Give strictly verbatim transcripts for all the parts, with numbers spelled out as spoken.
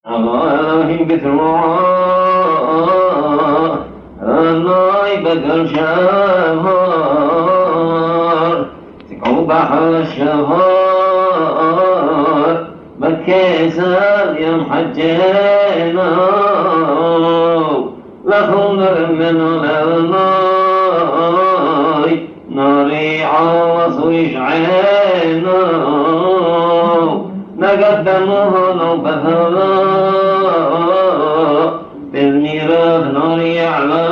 Allah'ım bitruah Anay bedel şehar Tik'u bahar şehar Bekkeser yam حجينا لهم من الناي ناري عاص ويشعينا نقدمها نوبثنا بالميراث ناري على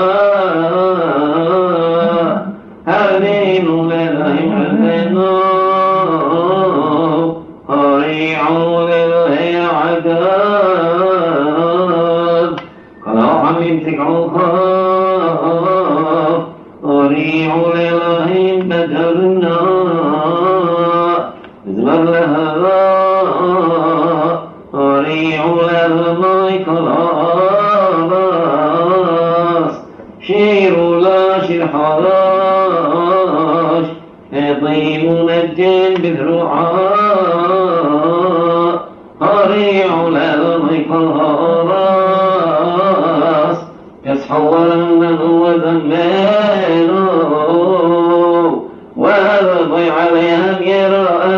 هذين لهم علينا هريعوا لله عذاب قالوا حميم تقعوها هريعوا لله بدرنا بزمر لها هريعوا لله خلاص شيروا لا شير حراش يطيب نجين بذروعا هريعوا لله خلاص يصحوا لنا وذنبنا وهذا ضيع عليهم يرأى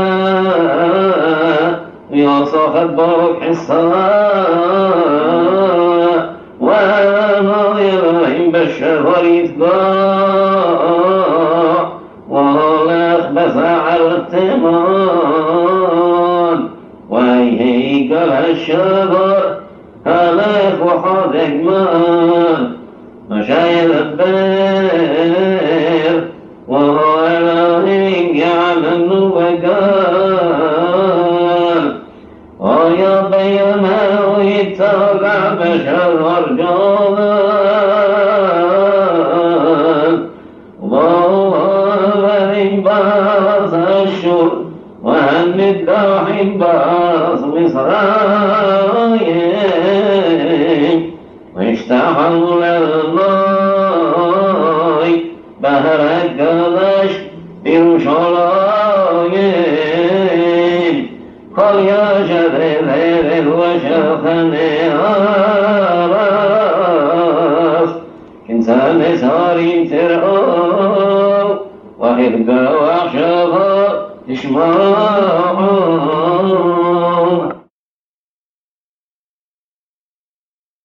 يا صاحب بارك الصلاة وهذا يرهم بالشهر يتباع ولا أخبث على التمان ويهيك الشبر هلاك وحادك مان مشايل البير وهو إلهي يعلم وقال ويا بيما ويتابع بشر رجال الله الذي باس الشر وهم الداحي باس مصرايم واشتغلوا للماء بهر القلش برشلايم قال يا شذيذ وشخني راس كنسان ساري ترعو وخذك وعشبا تشمعون